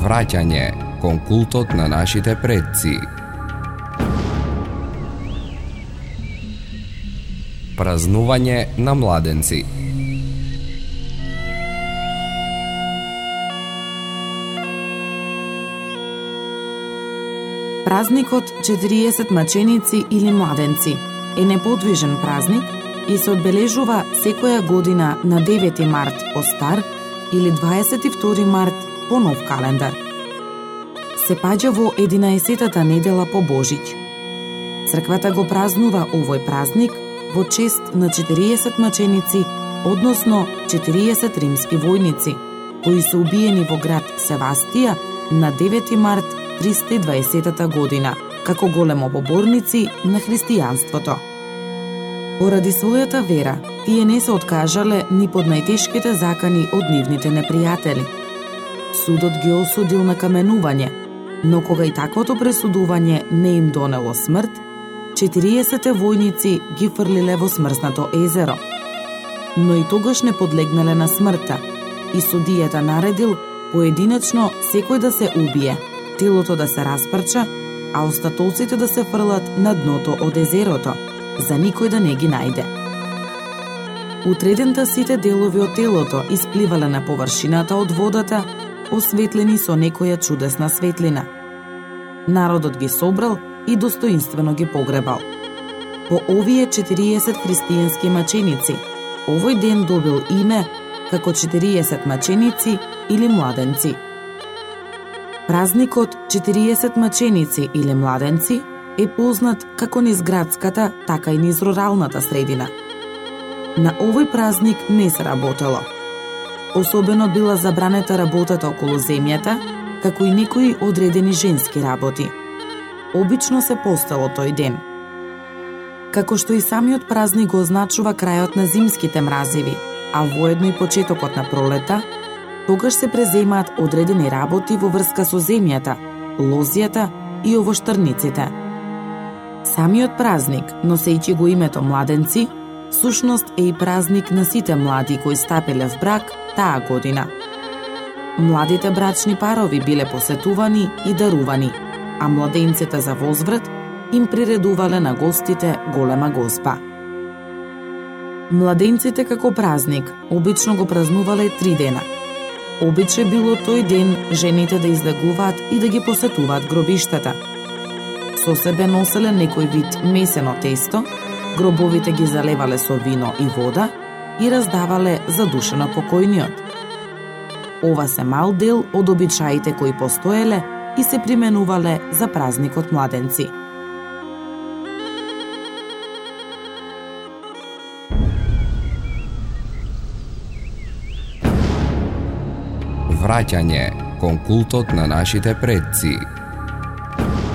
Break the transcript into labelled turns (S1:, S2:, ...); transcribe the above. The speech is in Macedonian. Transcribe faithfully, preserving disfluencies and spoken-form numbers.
S1: Враќање кон култот на нашите предци. Празнување на младенци.
S2: Празникот четириесет маченици или младенци е неподвижен празник и се одбележува секоја година на девети март по стар или дваесет и втори март по нов календар. Се паѓа во единаесеттата недела по Божиќ. Црквата го празнува овој празник во чест на четириесет маченици, односно четириесет римски војници, кои се убиени во град Севастија на девети март триста и дваесеттата година, како големо поборници на христијанството. Поради својата вера, тие не се откажале ни под најтешките закани од нивните непријатели. Судот ги осудил на каменување, но кога и таквото пресудување не им донело смрт, четириесетте војници ги фрлиле во смрзнато езеро. Но и тогаш не подлегнале на смртта и судијата наредил поединечно секој да се убие, телото да се распрча, а остатоците да се фрлат на дното од езерото, за никој да не ги најде. Утредента сите делови од телото испливале на површината од водата, осветлени со некоја чудесна светлина. Народот ги собрал и достоинствено ги погребал. По овие четириесет христијански маченици, овој ден добил име како четириесет маченици или младенци. Празникот четириесет маченици или младенци е познат како низ градската, така и низ руралната средина. На овој празник не се работело. Особено била забранета работата околу земјата, како и некои одредени женски работи. Обично се постело тој ден. Како што и самиот празник го означува крајот на зимските мразиви, а воедно и почетокот на пролета, тогаш се преземаат одредени работи во врска со земјата, лозјата и овоштарниците. Самиот празник, носејќи го името младенци, сушност е и празник на сите млади кои стапиле в брак таа година. Младите брачни парови биле посетувани и дарувани, а младенците за возврат им приредувале на гостите голема госпа. Младенците како празник обично го празнувале три дена. Обичај било тој ден жените да излегуваат и да ги посетуваат гробиштата. Со себе носеле некој вид месено тесто, гробовите ги залевале со вино и вода и раздавале за душа на покојниот. Ова се мал дел од обичаите кои постоеле и се применувале за празникот младенци.
S1: Враќање кон култот на нашите предци.